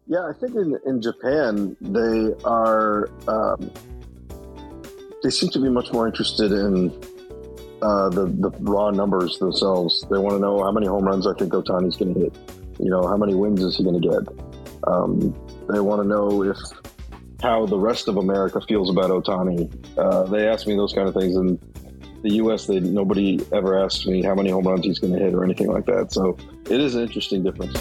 Yeah, I think in Japan they seem to be much more interested in the raw numbers themselves. They want to know how many home runs I think Ohtani's going to hit. How many wins is he going to get? They want to know how the rest of America feels about Ohtani. They ask me those kind of things. In the U.S., nobody ever asks me how many home runs he's going to hit or anything like that. So it is an interesting difference.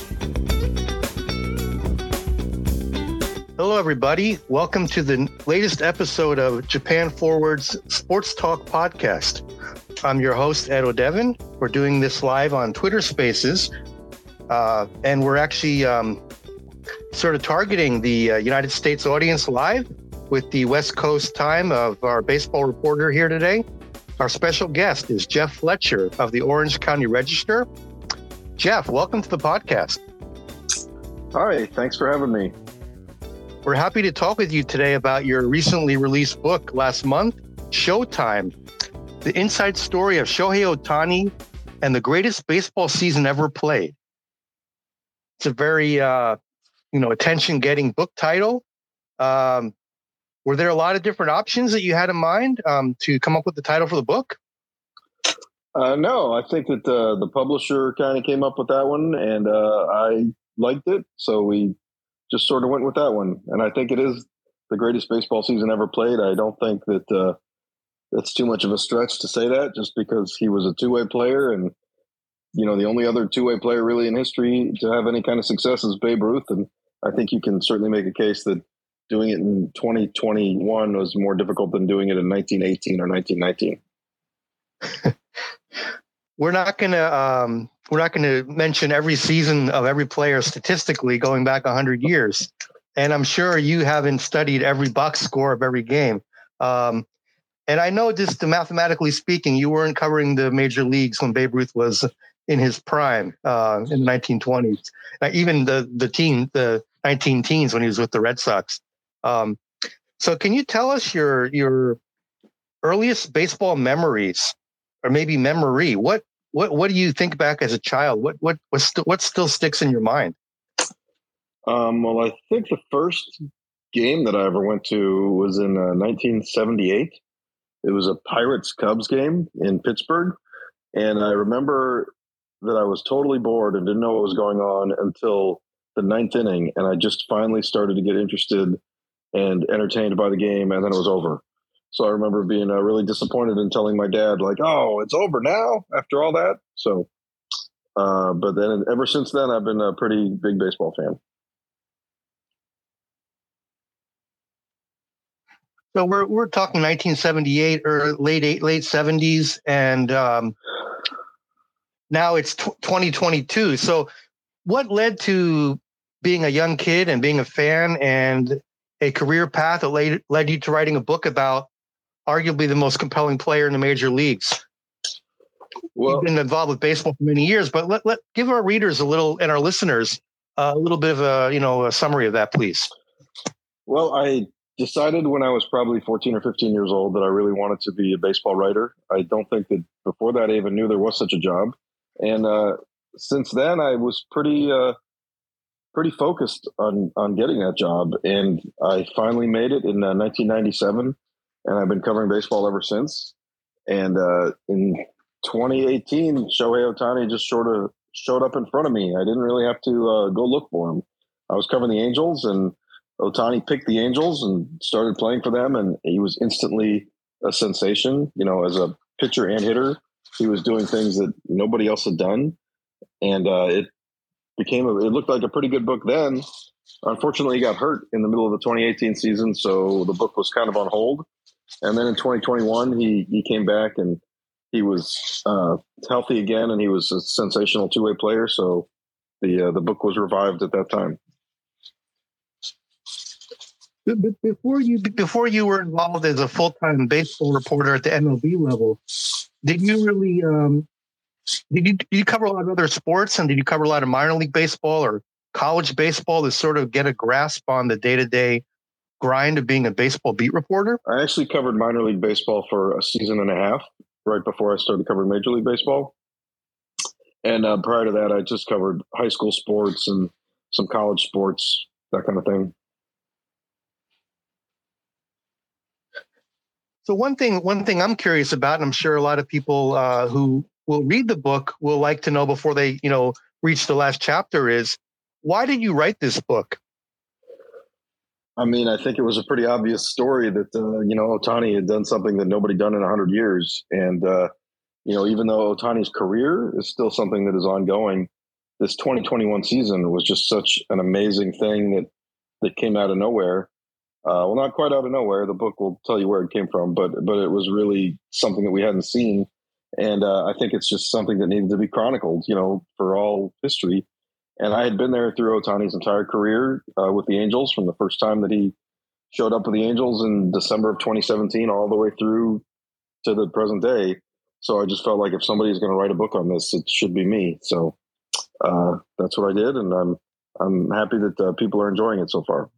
Hello, everybody. Welcome to the latest episode of Japan Forward's Sports Talk podcast. I'm your host, Ed O'Devin. We're doing this live on Twitter Spaces, and we're actually sort of targeting the United States audience live with the West Coast time of our baseball reporter here today. Our special guest is Jeff Fletcher of the Orange County Register. Jeff, welcome to the podcast. Hi, thanks for having me. We're happy to talk with you today about your recently released book last month, Showtime, the inside story of Shohei Ohtani and the greatest baseball season ever played. It's a very, attention-getting book title. Were there a lot of different options that you had in mind to come up with the title for the book? No, I think that the publisher kind of came up with that one, and I liked it, so we just sort of went with that one. And I think it is the greatest baseball season ever played. I don't think that it's too much of a stretch to say that, just because he was a two-way player. And, the only other two-way player really in history to have any kind of success is Babe Ruth. And I think you can certainly make a case that doing it in 2021 was more difficult than doing it in 1918 or 1919. We're not going to mention every season of every player statistically going back 100 years. And I'm sure you haven't studied every box score of every game. And I know, just mathematically speaking, you weren't covering the major leagues when Babe Ruth was in his prime in the 1920s. Even the 19 teens when he was with the Red Sox. So can you tell us your earliest baseball memories, or maybe memory? What do you think back as a child? What still sticks in your mind? Well, I think the first game that I ever went to was in 1978. It was a Pirates-Cubs game in Pittsburgh. And I remember that I was totally bored and didn't know what was going on until the ninth inning. And I just finally started to get interested and entertained by the game, and then it was over. So I remember being really disappointed and telling my dad, like, "Oh, it's over now after all that." So, but then ever since then, I've been a pretty big baseball fan. So we're talking 1978 or late 70s, and now it's 2022. So what led to being a young kid and being a fan and a career path that led you to writing a book about arguably the most compelling player in the major leagues? Well, you've been involved with baseball for many years, but let give our readers and our listeners a little bit of a summary of that, please. Well, I decided when I was probably 14 or 15 years old that I really wanted to be a baseball writer. I don't think that before that I even knew there was such a job. And since then, I was pretty focused on getting that job. And I finally made it in 1997. And I've been covering baseball ever since. And in 2018, Shohei Ohtani just sort of showed up in front of me. I didn't really have to go look for him. I was covering the Angels, and Ohtani picked the Angels and started playing for them. And he was instantly a sensation. As a pitcher and hitter, he was doing things that nobody else had done. And it looked like a pretty good book then. Unfortunately, he got hurt in the middle of the 2018 season, so the book was kind of on hold. And then in 2021, he came back and he was healthy again, and he was a sensational two-way player. So the book was revived at that time. Before you were involved as a full-time baseball reporter at the MLB level, did you really did you cover a lot of other sports, and did you cover a lot of minor league baseball or college baseball to sort of get a grasp on the day-to-day grind of being a baseball beat reporter? I actually covered minor league baseball for a season and a half right before I started covering Major League Baseball. And prior to that, I just covered high school sports and some college sports that kind of thing. So one thing I'm curious about, and I'm sure a lot of people who will read the book will like to know before they, reach the last chapter is, why did you write this book? I mean, I think it was a pretty obvious story that, Ohtani had done something that nobody done in 100 years. And, even though Ohtani's career is still something that is ongoing, this 2021 season was just such an amazing thing that came out of nowhere. Well, not quite out of nowhere. The book will tell you where it came from, but it was really something that we hadn't seen. And I think it's just something that needed to be chronicled, for all history. And I had been there through Ohtani's entire career with the Angels, from the first time that he showed up with the Angels in December of 2017 all the way through to the present day. So I just felt like if somebody's going to write a book on this, it should be me. So that's what I did, and I'm happy that people are enjoying it so far.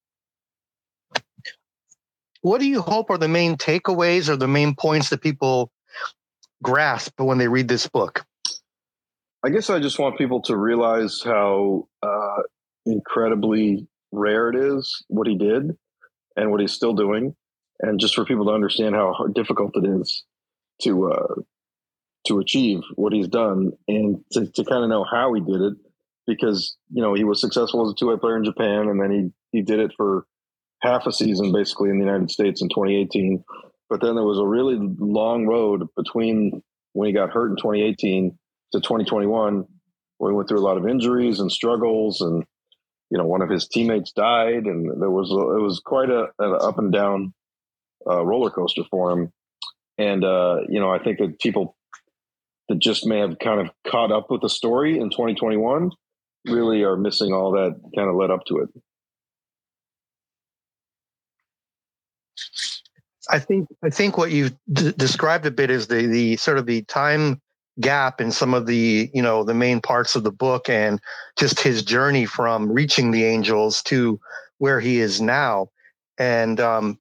What do you hope are the main takeaways or the main points that people grasp when they read this book? I guess I just want people to realize how incredibly rare it is what he did and what he's still doing, and just for people to understand how difficult it is to achieve what he's done, and to kind of know how he did it, because he was successful as a two-way player in Japan, and then he did it for half a season basically in the United States in 2018. But then there was a really long road between when he got hurt in 2018 to 2021, where he went through a lot of injuries and struggles, and one of his teammates died, and it was quite an up and down roller coaster for him. And I think that people that just may have kind of caught up with the story in 2021 really are missing all that kind of led up to it. I think what you described a bit is the sort of the time gap in some of the the main parts of the book, and just his journey from reaching the Angels to where he is now. And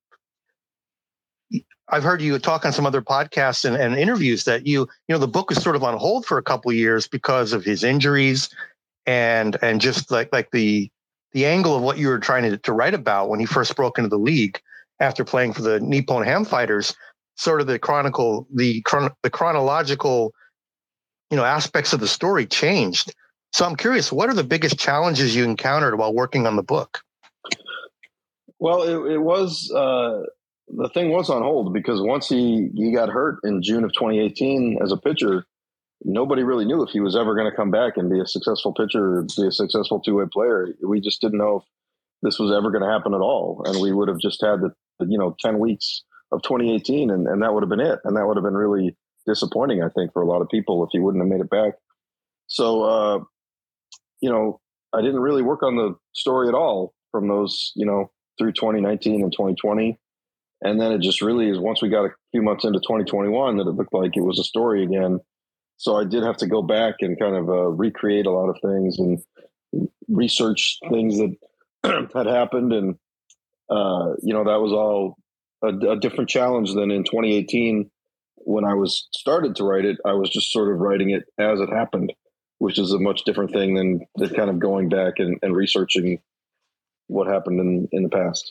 I've heard you talk on some other podcasts and interviews that the book was sort of on hold for a couple of years because of his injuries, and just like the angle of what you were trying to write about when he first broke into the league after playing for the Nippon Ham Fighters, sort of the chronological, aspects of the story changed. So I'm curious, what are the biggest challenges you encountered while working on the book? Well, it was, the thing was on hold because once he got hurt in June of 2018 as a pitcher, nobody really knew if he was ever going to come back and be a successful pitcher, or be a successful two-way player. We just didn't know if this was ever going to happen at all. And we would have just had 10 weeks of 2018, and that would have been it. And that would have been really disappointing, I think, for a lot of people if he wouldn't have made it back. So, I didn't really work on the story at all from those, through 2019 and 2020. And then it just really is once we got a few months into 2021 that it looked like it was a story again. So I did have to go back and kind of recreate a lot of things and research things that had happened. And, that was all a different challenge than in 2018. When I was started to write it, I was just sort of writing it as it happened, which is a much different thing than kind of going back and researching what happened in the past.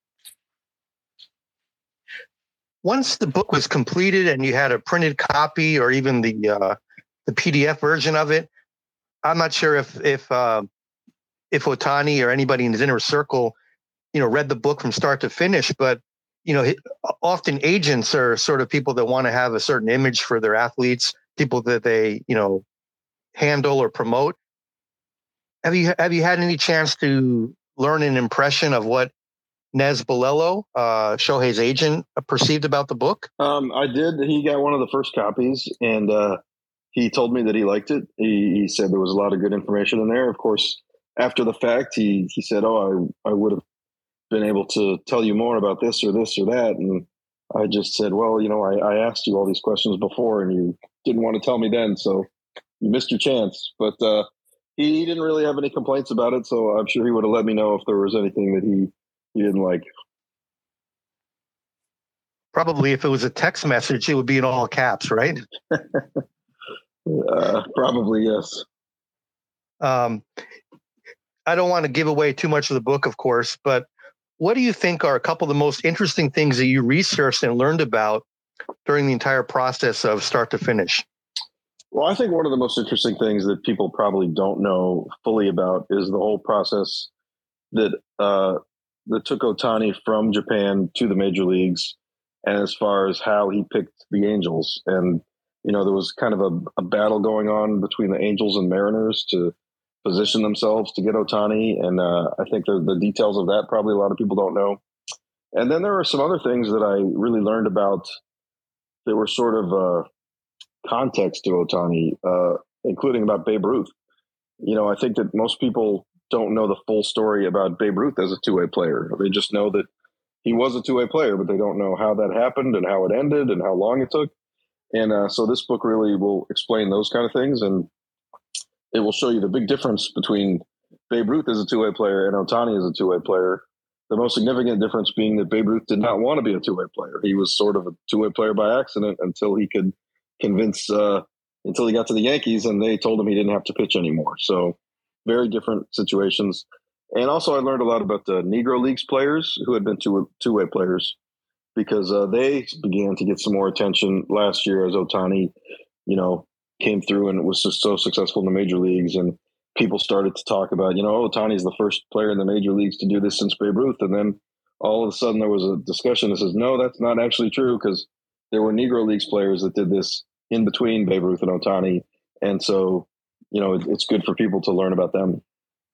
Once the book was completed and you had a printed copy or even the PDF version of it, I'm not sure if Ohtani or anybody in his inner circle, read the book from start to finish, but often agents are sort of people that want to have a certain image for their athletes, people that they, handle or promote. Have you had any chance to learn an impression of what Nez Balelo, Shohei's agent, perceived about the book? I did. He got one of the first copies, and he told me that he liked it. He said there was a lot of good information in there. Of course, after the fact, he said, "Oh, I would have been able to tell you more about this or this or that." And I just said, "Well, I asked you all these questions before, and you didn't want to tell me then, so you missed your chance." But he didn't really have any complaints about it, so I'm sure he would have let me know if there was anything that he didn't like. Probably if it was a text message, it would be in all caps, right? Probably, yes. I don't want to give away too much of the book, of course, but what do you think are a couple of the most interesting things that you researched and learned about during the entire process of start to finish? Well, I think one of the most interesting things that people probably don't know fully about is the whole process that that took Ohtani from Japan to the major leagues, and as far as how he picked the Angels. And there was kind of a battle going on between the Angels and Mariners to position themselves to get Ohtani, and I think the details of that probably a lot of people don't know. And then there are some other things that I really learned about that were sort of context to Ohtani, including about Babe Ruth. I think that most people don't know the full story about Babe Ruth as a two-way player. They just know that he was a two-way player, but they don't know how that happened and how it ended and how long it took. And so this book really will explain those kind of things, and it will show you the big difference between Babe Ruth as a two-way player and Ohtani as a two-way player. The most significant difference being that Babe Ruth did not want to be a two-way player. He was sort of a two-way player by accident until he could convince, until he got to the Yankees and they told him he didn't have to pitch anymore. So very different situations. And also I learned a lot about the Negro Leagues players who had been two-way players, because they began to get some more attention last year as Ohtani, came through and was just so successful in the major leagues. And people started to talk about, Ohtani is the first player in the major leagues to do this since Babe Ruth. And then all of a sudden there was a discussion that says, no, that's not actually true, because there were Negro Leagues players that did this in between Babe Ruth and Ohtani. And so, it's good for people to learn about them.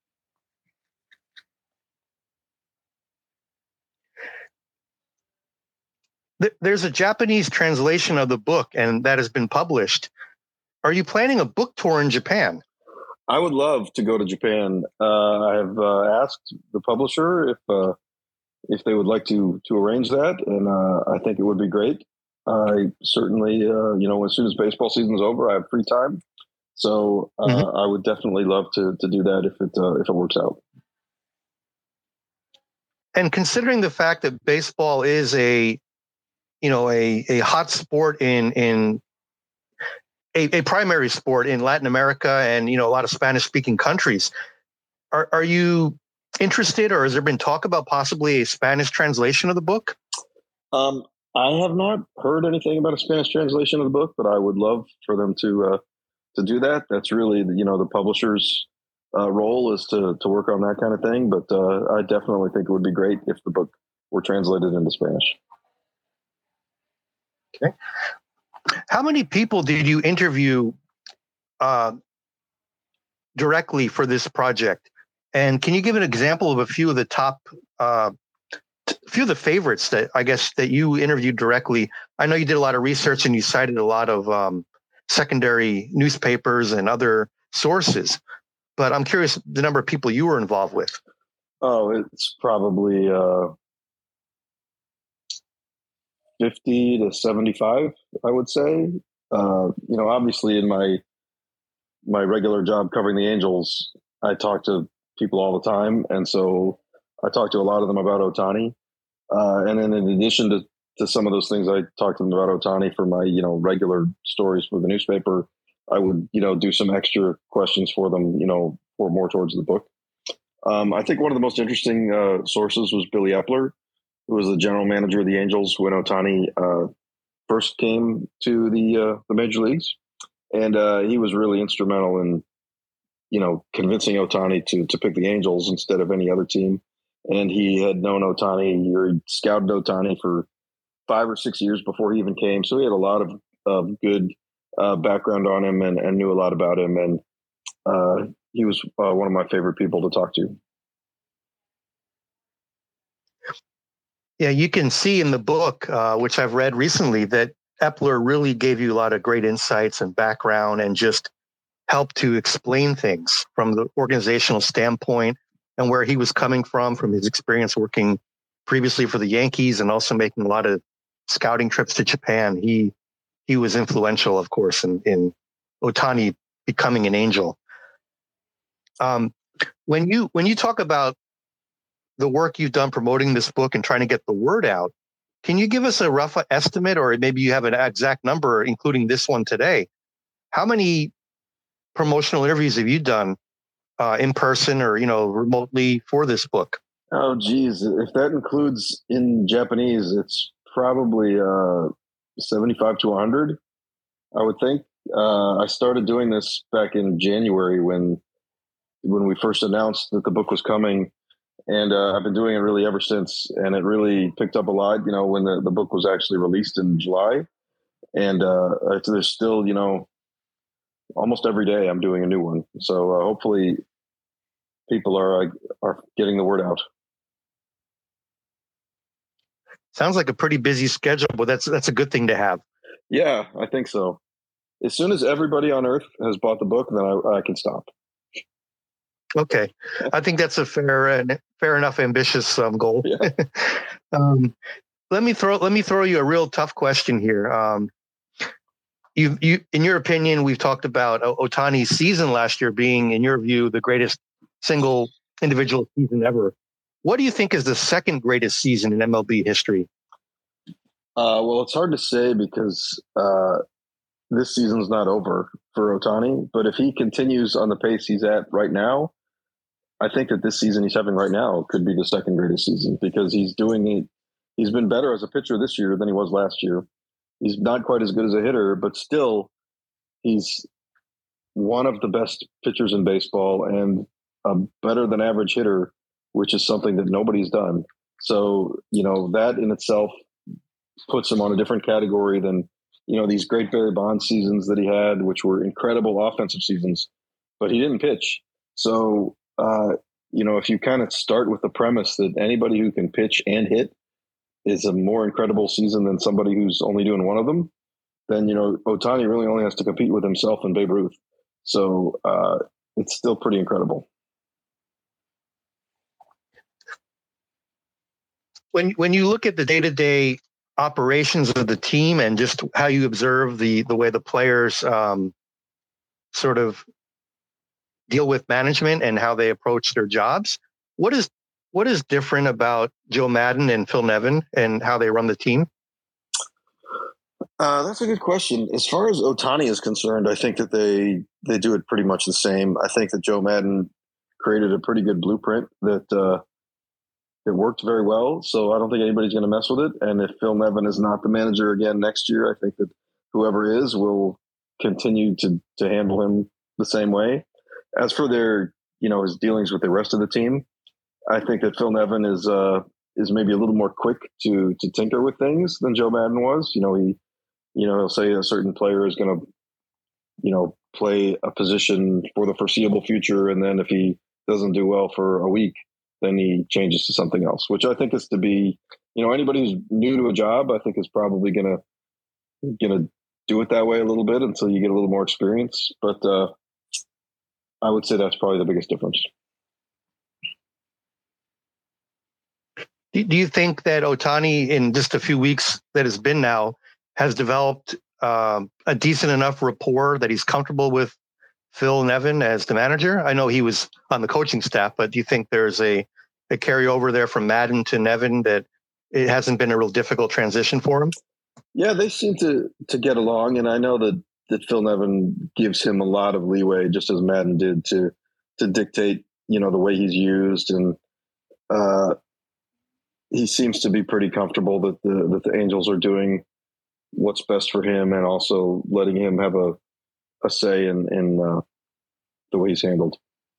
There's a Japanese translation of the book, and that has been published. Are you planning a book tour in Japan? I would love to go to Japan. I have asked the publisher if they would like to arrange that, and I think it would be great. I certainly, as soon as baseball season is over, I have free time, so I would definitely love to do that if it works out. And considering the fact that baseball is a hot sport in a primary sport in Latin America and, a lot of Spanish speaking countries, are you interested, or has there been talk about possibly a Spanish translation of the book? I have not heard anything about a Spanish translation of the book, but I would love for them to do that. That's really the publisher's role is to work on that kind of thing. But I definitely think it would be great if the book were translated into Spanish. Okay. How many people did you interview directly for this project? And can you give an example of a few of the top, few of the favorites that I guess that you interviewed directly? I know you did a lot of research and you cited a lot of secondary newspapers and other sources, but I'm curious the number of people you were involved with. Oh, it's probably 50 to 75, I would say. Obviously in my regular job covering the Angels, I talk to people all the time. And so I talked to a lot of them about Ohtani. And then in addition to some of those things, I talked to them about Ohtani for my, regular stories for the newspaper. I would, do some extra questions for them, for more towards the book. I think one of the most interesting sources was Billy Epler, who was the general manager of the Angels when Ohtani first came to the major leagues. And he was really instrumental in, convincing Ohtani to pick the Angels instead of any other team. And he had known Ohtani, he scouted Ohtani for 5 or 6 years before he even came. So he had a lot of good background on him and knew a lot about him. And he was one of my favorite people to talk to. Yeah, you can see in the book, which I've read recently, that Epler really gave you a lot of great insights and background and just helped to explain things from the organizational standpoint and where he was coming from his experience working previously for the Yankees and also making a lot of scouting trips to Japan. He was influential, of course, in Ohtani becoming an Angel. When you talk about the work you've done promoting this book and trying to get the word out, can you give us a rough estimate, or maybe you have an exact number, including this one today? How many promotional interviews have you done in person or, remotely for this book? Oh, geez. If that includes in Japanese, it's probably 75 to 100, I would think. I started doing this back in January when we first announced that the book was coming. And I've been doing it really ever since. And it really picked up a lot, when the book was actually released in July. And there's still, almost every day I'm doing a new one. So hopefully people are getting the word out. Sounds like a pretty busy schedule, but that's a good thing to have. Yeah, I think so. As soon as everybody on Earth has bought the book, then I can stop. Okay, I think that's a fair enough ambitious goal. Yeah. Let me throw you a real tough question here. You in your opinion, we've talked about Ohtani's season last year being, in your view, the greatest single individual season ever. What do you think is the second greatest season in MLB history? Well, it's hard to say because this season's not over for Ohtani. But if he continues on the pace he's at right now, I think that this season he's having right now could be the second greatest season because he's doing it. He's been better as a pitcher this year than he was last year. He's not quite as good as a hitter, but still, he's one of the best pitchers in baseball and a better than average hitter, which is something that nobody's done. So, that in itself puts him on a different category than, these great Barry Bonds seasons that he had, which were incredible offensive seasons, but he didn't pitch. So, if you kind of start with the premise that anybody who can pitch and hit is a more incredible season than somebody who's only doing one of them, then, Ohtani really only has to compete with himself and Babe Ruth. So it's still pretty incredible. When you look at the day-to-day operations of the team and just how you observe the way the players sort of deal with management and how they approach their jobs, what is different about Joe Maddon and Phil Nevin and how they run the team? That's a good question. As far as Ohtani is concerned, I think that they do it pretty much the same. I think that Joe Maddon created a pretty good blueprint that it worked very well. So I don't think anybody's going to mess with it. And if Phil Nevin is not the manager again next year, I think that whoever is will continue to handle him the same way. As for their, his dealings with the rest of the team, I think that Phil Nevin is maybe a little more quick to tinker with things than Joe Maddon was. He'll say a certain player is going to, play a position for the foreseeable future. And then if he doesn't do well for a week, then he changes to something else, which I think is to be, anybody who's new to a job, I think is probably going to do it that way a little bit until you get a little more experience. But I would say that's probably the biggest difference. Do you think that Ohtani, in just a few weeks that has been now, has developed a decent enough rapport that he's comfortable with Phil Nevin as the manager? I know he was on the coaching staff, but do you think there's a carryover there from Maddon to Nevin that it hasn't been a real difficult transition for him? Yeah, they seem to get along. And I know that Phil Nevin gives him a lot of leeway, just as Maddon did, to dictate, the way he's used. And he seems to be pretty comfortable that the Angels are doing what's best for him and also letting him have a say in the way he's handled.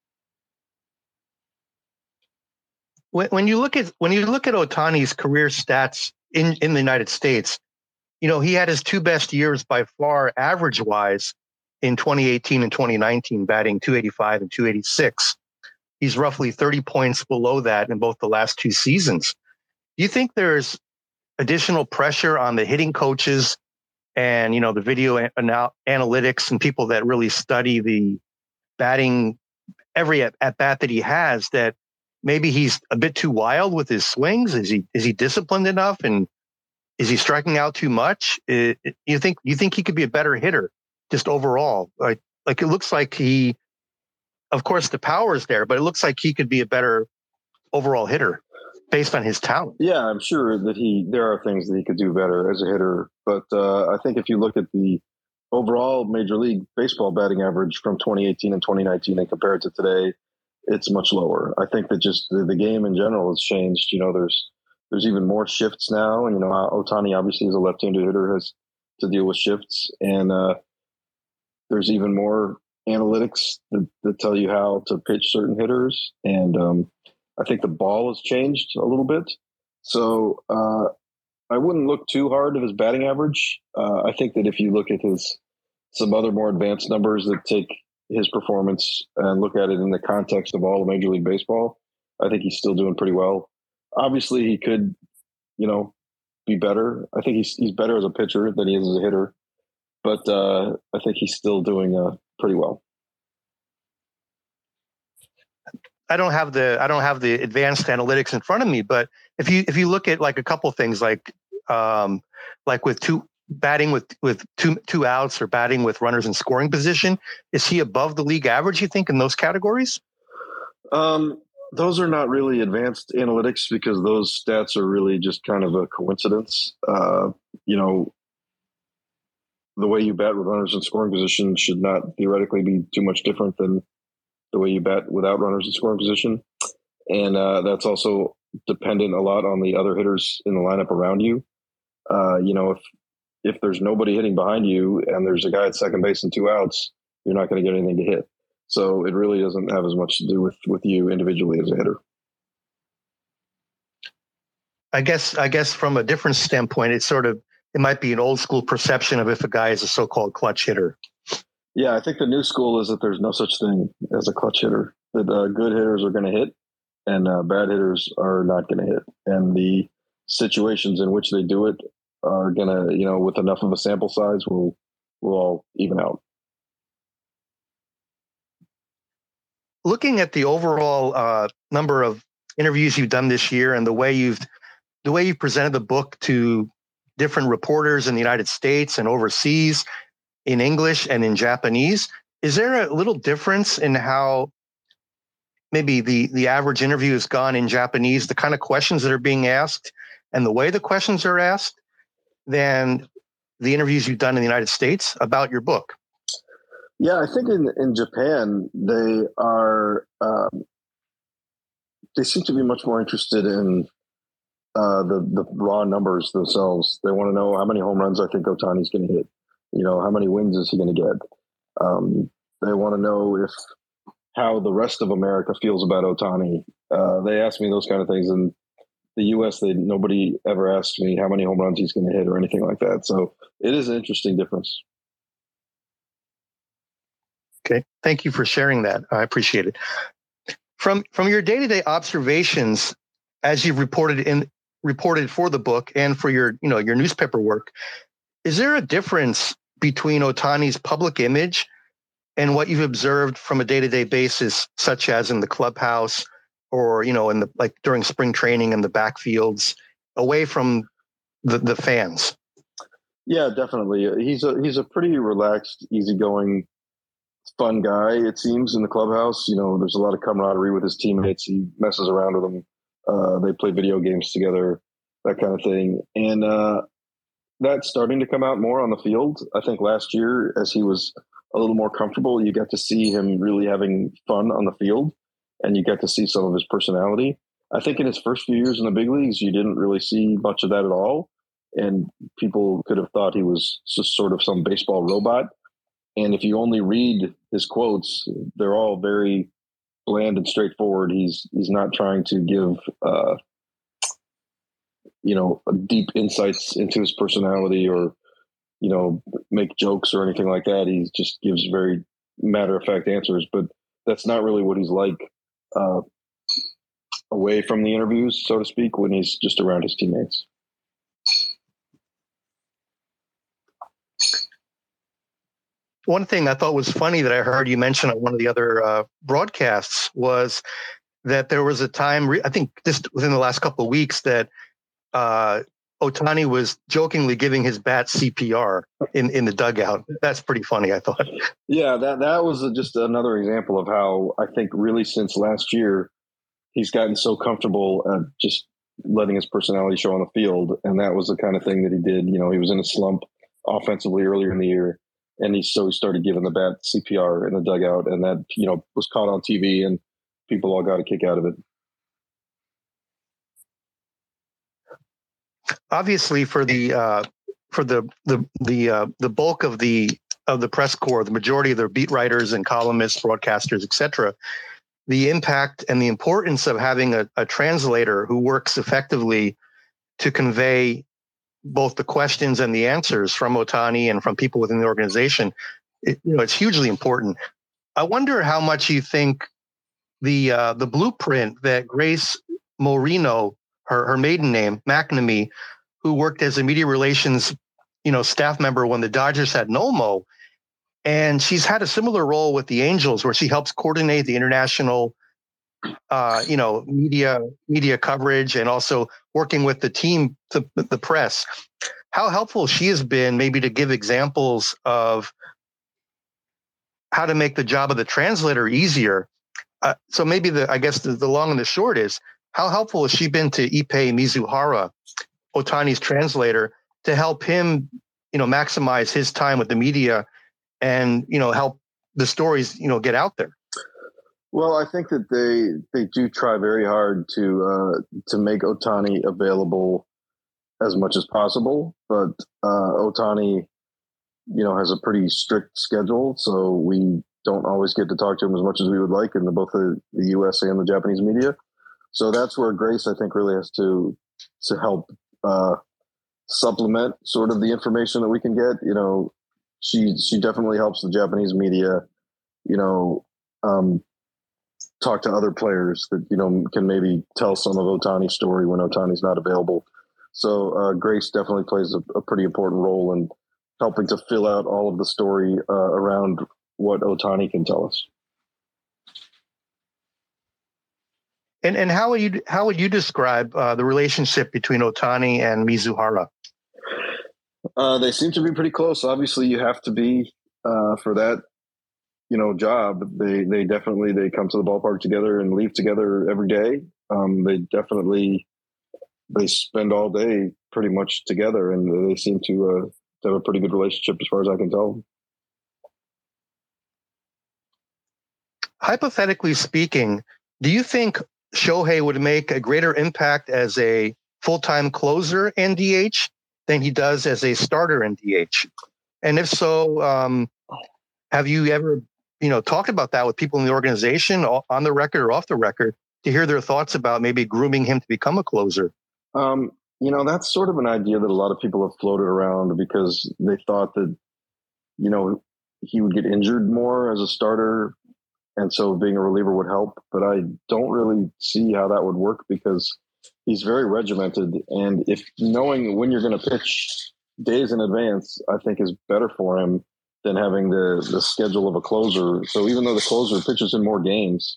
When you look at Ohtani's career stats in the United States, he had his two best years by far, average wise, in 2018 and 2019, batting .285 and .286. He's roughly 30 points below that in both the last two seasons. Do you think there's additional pressure on the hitting coaches and, the video analytics and people that really study the batting every at bat that he has, that maybe he's a bit too wild with his swings? Is he disciplined enough? And is he striking out too much? You think he could be a better hitter just overall? Like it looks like he, of course the power is there, but it looks like he could be a better overall hitter based on his talent. Yeah, I'm sure that there are things that he could do better as a hitter. But I think if you look at the overall Major League Baseball batting average from 2018 and 2019 and compare it to today, it's much lower. I think that just the game in general has changed. There's even more shifts now, and Ohtani obviously is a left-handed hitter, has to deal with shifts, and there's even more analytics that tell you how to pitch certain hitters, and I think the ball has changed a little bit. So I wouldn't look too hard at his batting average. I think that if you look at some other more advanced numbers that take his performance and look at it in the context of all of Major League Baseball, I think he's still doing pretty well. Obviously, he could, be better. I think he's better as a pitcher than he is as a hitter, but I think he's still doing pretty well. I don't have the advanced analytics in front of me, but if you look at like a couple things, like with batting with two outs or batting with runners in scoring position, is he above the league average, you think, in those categories? Those are not really advanced analytics because those stats are really just kind of a coincidence. The way you bat with runners in scoring position should not theoretically be too much different than the way you bat without runners in scoring position. And that's also dependent a lot on the other hitters in the lineup around you. If there's nobody hitting behind you and there's a guy at second base and two outs, you're not going to get anything to hit. So it really doesn't have as much to do with you individually as a hitter. I guess from a different standpoint, it might be an old school perception of if a guy is a so-called clutch hitter. Yeah, I think the new school is that there's no such thing as a clutch hitter. That good hitters are going to hit and bad hitters are not going to hit. And the situations in which they do it are going to, with enough of a sample size, will all even out. Looking at the overall number of interviews you've done this year and the way you've presented the book to different reporters in the United States and overseas, in English and in Japanese, is there a little difference in how maybe the average interview has gone in Japanese, the kind of questions that are being asked and the way the questions are asked, than the interviews you've done in the United States about your book? Yeah, I think in Japan, they are, they seem to be much more interested in the raw numbers themselves. They want to know how many home runs I think Ohtani's going to hit. How many wins is he going to get? They want to know how the rest of America feels about Ohtani. They ask me those kind of things. In the U.S., nobody ever asked me how many home runs he's going to hit or anything like that. So it is an interesting difference. Okay, thank you for sharing that. I appreciate it. From your day-to-day observations, as you've reported for the book and for your newspaper work, is there a difference between Ohtani's public image and what you've observed from a day-to-day basis, such as in the clubhouse or in the during spring training in the backfields, away from the fans? Yeah, definitely. He's a pretty relaxed, easygoing, fun guy, it seems, in the clubhouse. There's a lot of camaraderie with his teammates. He messes around with them. They play video games together, that kind of thing. And that's starting to come out more on the field. I think last year, as he was a little more comfortable, you got to see him really having fun on the field, and you got to see some of his personality. I think in his first few years in the big leagues, you didn't really see much of that at all. And people could have thought he was just sort of some baseball robot. And if you only read his quotes, they're all very bland and straightforward. He's not trying to give, deep insights into his personality or, make jokes or anything like that. He just gives very matter-of-fact answers. But that's not really what he's like away from the interviews, so to speak, when he's just around his teammates. One thing I thought was funny that I heard you mention on one of the other broadcasts was that there was a time, I think just within the last couple of weeks, that Ohtani was jokingly giving his bat CPR in the dugout. That's pretty funny, I thought. Yeah, that was just another example of how I think really since last year, he's gotten so comfortable at just letting his personality show on the field. And that was the kind of thing that he did. He was in a slump offensively earlier in the year. And he started giving the bat CPR in the dugout, and that was caught on TV, and people all got a kick out of it. Obviously, for the bulk of the press corps, the majority of their beat writers and columnists, broadcasters, etc., the impact and the importance of having a translator who works effectively to convey both the questions and the answers from Ohtani and from people within the organization, it's hugely important. I wonder how much you think the blueprint that Grace Moreno, her maiden name, McNamee, who worked as a media relations, staff member when the Dodgers had Nomo, and she's had a similar role with the Angels where she helps coordinate the international, media coverage and also working with the team, the press. How helpful she has been, maybe to give examples of how to make the job of the translator easier. So maybe the long and the short is, how helpful has she been to Ippei Mizuhara, Ohtani's translator, to help him, maximize his time with the media and, help the stories, get out there? Well, I think that they do try very hard to make Ohtani available as much as possible, but Ohtani, has a pretty strict schedule, so we don't always get to talk to him as much as we would like in both the U.S. and the Japanese media. So that's where Grace, I think, really has to help supplement sort of the information that we can get. She definitely helps the Japanese media, talk to other players that, can maybe tell some of Ohtani's story when Ohtani's not available. So Grace definitely plays a pretty important role in helping to fill out all of the story around what Ohtani can tell us. And how would you describe the relationship between Ohtani and Mizuhara? They seem to be pretty close. Obviously, you have to be for that, job. They definitely come to the ballpark together and leave together every day. They spend all day pretty much together, and they seem to have a pretty good relationship as far as I can tell. Hypothetically speaking, do you think Shohei would make a greater impact as a full-time closer in DH than he does as a starter in DH? And if so, have you ever, talked about that with people in the organization on the record or off the record to hear their thoughts about maybe grooming him to become a closer? That's sort of an idea that a lot of people have floated around because they thought that, he would get injured more as a starter, and so being a reliever would help. But I don't really see how that would work because he's very regimented. And if knowing when you're going to pitch days in advance, I think is better for him than having the schedule of a closer. So even though the closer pitches in more games,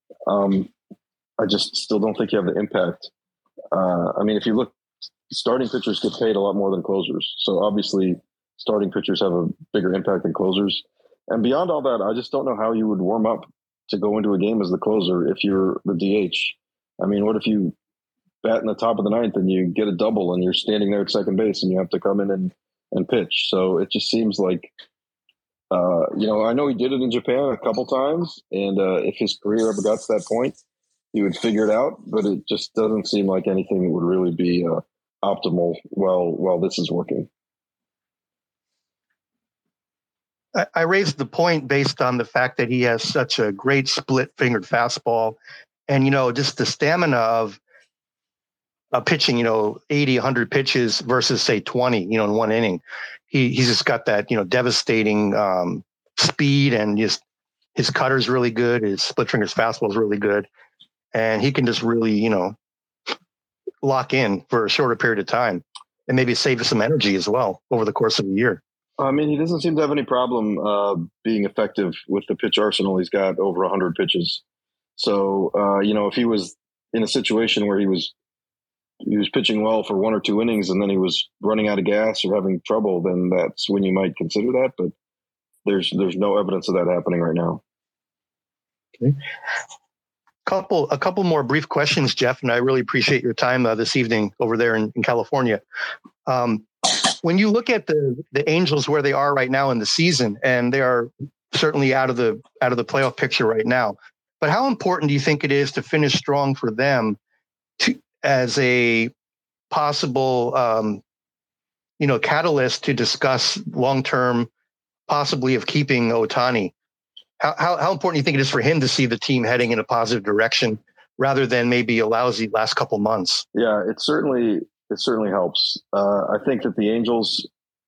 I just still don't think you have the impact. If you look, starting pitchers get paid a lot more than closers. So obviously starting pitchers have a bigger impact than closers. And beyond all that, I just don't know how you would warm up to go into a game as the closer if you're the DH. What if you bat in the top of the ninth and you get a double and you're standing there at second base and you have to come in and pitch? So it just seems like, I know he did it in Japan a couple times, and if his career ever got to that point, he would figure it out, but it just doesn't seem like anything would really be optimal while this is working. I raised the point based on the fact that he has such a great split-fingered fastball and, just the stamina of pitching, 80, 100 pitches versus, say, 20, in one inning. He's just got that, devastating speed, and just his cutter's really good. His split-fingered fastball is really good. And he can just really, lock in for a shorter period of time and maybe save some energy as well over the course of a year. He doesn't seem to have any problem being effective with the pitch arsenal. He's got over 100 pitches. So, if he was in a situation where he was pitching well for one or two innings and then he was running out of gas or having trouble, then that's when you might consider that. But there's no evidence of that happening right now. Okay. A couple more brief questions, Jeff, and I really appreciate your time this evening over there in California. When you look at the Angels where they are right now in the season, and they are certainly out of the playoff picture right now, But how important do you think it is to finish strong for them as a possible, catalyst to discuss long-term possibly of keeping Ohtani? How important do you think it is for him to see the team heading in a positive direction rather than maybe a lousy last couple months? Yeah, it certainly helps. I think that the Angels,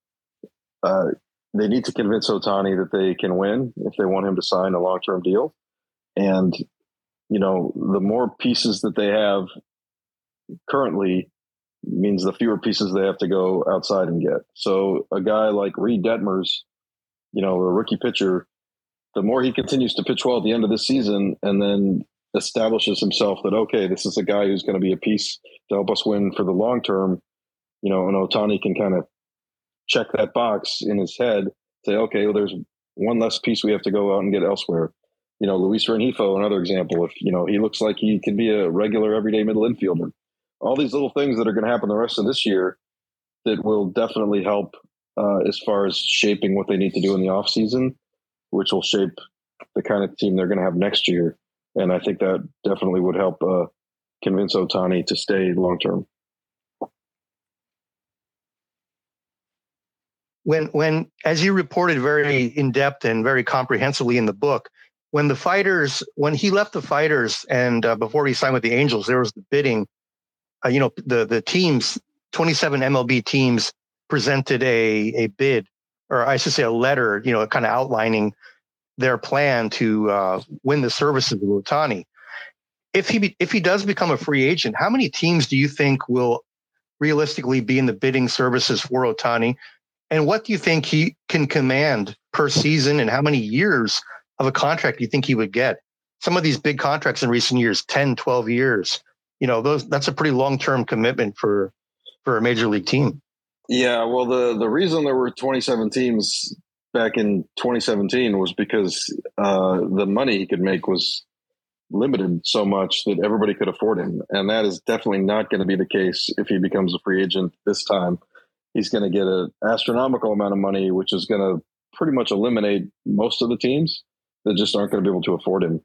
they need to convince Ohtani that they can win if they want him to sign a long-term deal. And, the more pieces that they have currently means the fewer pieces they have to go outside and get. So a guy like Reed Detmers, a rookie pitcher, the more he continues to pitch well at the end of this season and then establishes himself that, okay, this is a guy who's going to be a piece to help us win for the long term, and Ohtani can kind of check that box in his head, say, okay, well, there's one less piece we have to go out and get elsewhere. Luis Rengifo, another example, if, he looks like he could be a regular everyday middle infielder. All these little things that are going to happen the rest of this year that will definitely help as far as shaping what they need to do in the offseason, which will shape the kind of team they're going to have next year. And I think that definitely would help convince Ohtani to stay long-term. When, as you reported very in-depth and very comprehensively in the book, when he left the Fighters and before he signed with the Angels, there was the bidding. The teams, 27 MLB teams presented a bid, or I should say a letter, kind of outlining their plan to win the services of Ohtani. If he does become a free agent, how many teams do you think will realistically be in the bidding services for Ohtani? And what do you think he can command per season, and how many years of a contract do you think he would get? Some of these big contracts in recent years, 10, 12 years, that's a pretty long-term commitment for a major league team. Yeah, well, the reason there were 27 teams back in 2017 was because the money he could make was limited so much that everybody could afford him. And that is definitely not going to be the case if he becomes a free agent this time. He's going to get an astronomical amount of money, which is going to pretty much eliminate most of the teams that just aren't going to be able to afford him.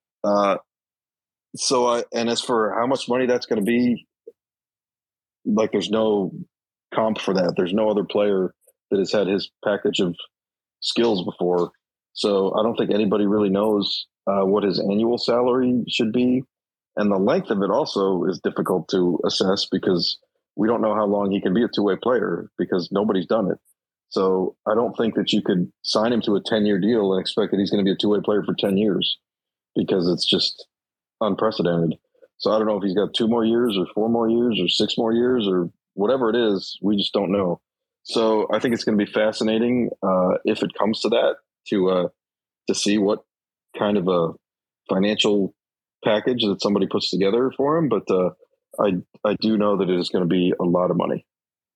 And as for how much money that's going to be, like, there's no comp for that. There's no other player that has had his package of skills before. So I don't think anybody really knows what his annual salary should be. And the length of it also is difficult to assess because we don't know how long he can be a two-way player because nobody's done it. So I don't think that you could sign him to a 10-year deal and expect that he's going to be a two-way player for 10 years because it's just unprecedented. So I don't know if he's got 2 more years or 4 more years or 6 more years or whatever it is. We just don't know. So I think it's going to be fascinating if it comes to that to see what kind of a financial package that somebody puts together for him. But I do know that it is going to be a lot of money.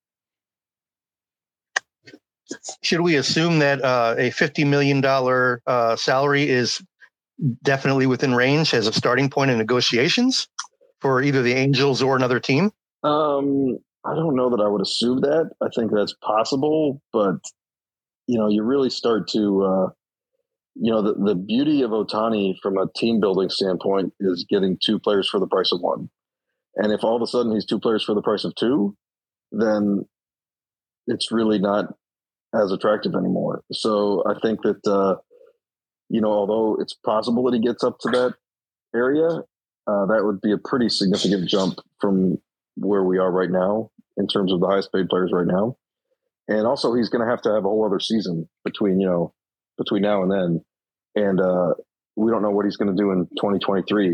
Should we assume that a $50 million salary is definitely within range as a starting point in negotiations for either the Angels or another team? I don't know that I would assume that. I think that's possible, but you really start to, the beauty of Ohtani from a team building standpoint is getting 2 players for the price of 1. And if all of a sudden he's 2 players for the price of 2, then it's really not as attractive anymore. So I think that, although it's possible that he gets up to that area, that would be a pretty significant jump from where we are right now in terms of the highest paid players right now. And also he's going to have a whole other season between now and then. And we don't know what he's going to do in 2023.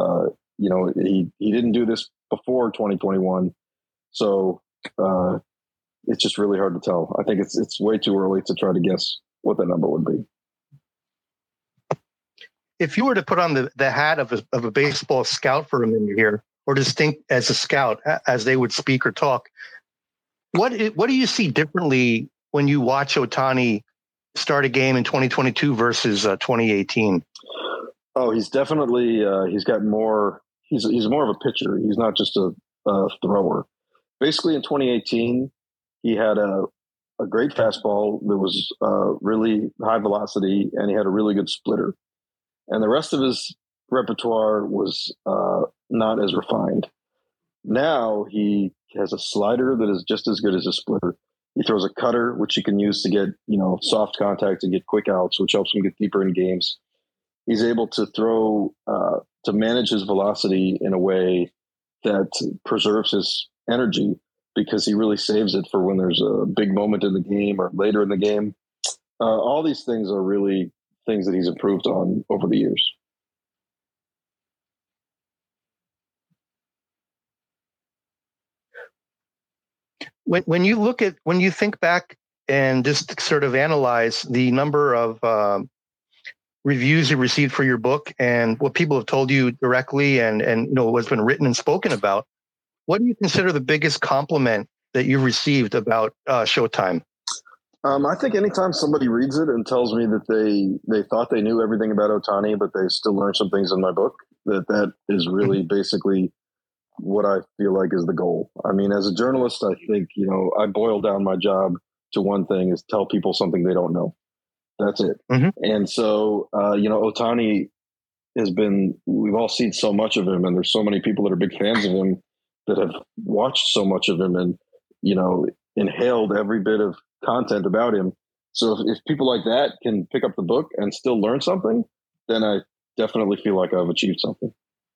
He didn't do this before 2021. So it's just really hard to tell. I think it's way too early to try to guess what that number would be. If you were to put on the hat of a baseball scout for a minute here, or just think as a scout, as they would speak or talk, what do you see differently when you watch Ohtani start a game in 2022 versus 2018? Oh, he's definitely he's got more. He's more of a pitcher. He's not just a thrower. Basically, in 2018, he had a great fastball that was really high velocity, and he had a really good splitter. And the rest of his repertoire was not as refined. Now he has a slider that is just as good as a splitter. He throws a cutter, which he can use to get, soft contact and get quick outs, which helps him get deeper in games. He's able to throw, to manage his velocity in a way that preserves his energy, because he really saves it for when there's a big moment in the game or later in the game. All these things are really things that he's improved on over the years. When you think back and just sort of analyze the number of reviews you received for your book and what people have told you directly and what's been written and spoken about, what do you consider the biggest compliment that you've received about Showtime? I think anytime somebody reads it and tells me that they thought they knew everything about Ohtani, but they still learned some things in my book, that is really basically what I feel like is the goal. I mean, as a journalist, I think, I boil down my job to one thing: is tell people something they don't know. That's it. Mm-hmm. And so, Ohtani we've all seen so much of him, and there's so many people that are big fans of him that have watched so much of him and, inhaled every bit of content about him. So if people like that can pick up the book and still learn something, then I definitely feel like I've achieved something.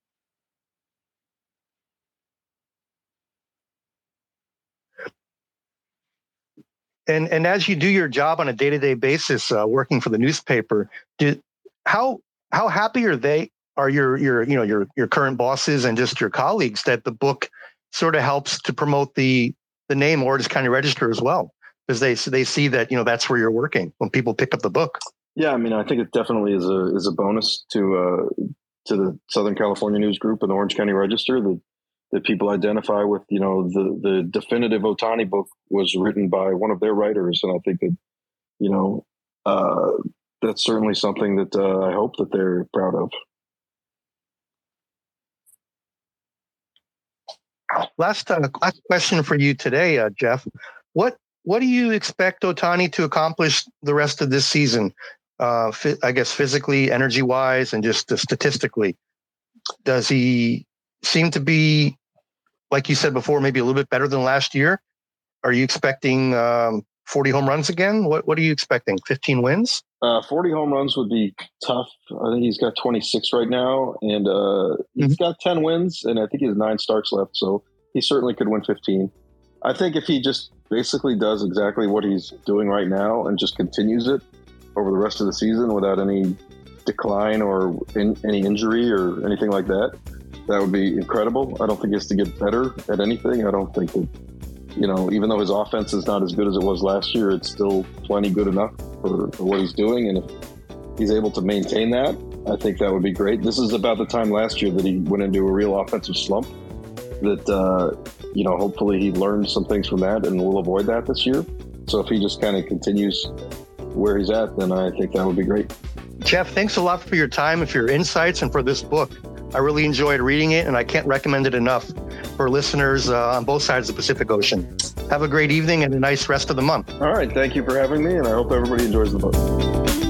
And as you do your job on a day-to-day basis, working for the newspaper, how happy are your current bosses and just your colleagues that the book sort of helps to promote the name Orange County Register as well, because they see that that's where you're working when people pick up the book? Yeah, I mean, I think it definitely is a bonus to the Southern California News Group and the Orange County Register that people identify with. The definitive Ohtani book was written by one of their writers, and I think that that's certainly something that I hope that they're proud of. Last question for you today, Jeff. What do you expect Ohtani to accomplish the rest of this season? I guess physically, energy-wise, and just statistically. Does he seem to be, like you said before, maybe a little bit better than last year? Are you expecting 40 home runs again? What are you expecting? 15 wins? 40 home runs would be tough. I think he's got 26 right now, and he's got 10 wins, and I think he has 9 starts left, so he certainly could win 15. I think if he just basically does exactly what he's doing right now and just continues it over the rest of the season without any decline or any injury or anything like that, that would be incredible. I don't think he has to get better at anything. I don't think that, even though his offense is not as good as it was last year, it's still plenty good enough for what he's doing. And if he's able to maintain that, I think that would be great. This is about the time last year that he went into a real offensive slump that, hopefully he learned some things from that and will avoid that this year. So if he just kind of continues where he's at, then I think that would be great. Jeff, thanks a lot for your time and for your insights and for this book. I really enjoyed reading it, and I can't recommend it enough for listeners on both sides of the Pacific Ocean. Have a great evening and a nice rest of the month. All right. Thank you for having me, and I hope everybody enjoys the book.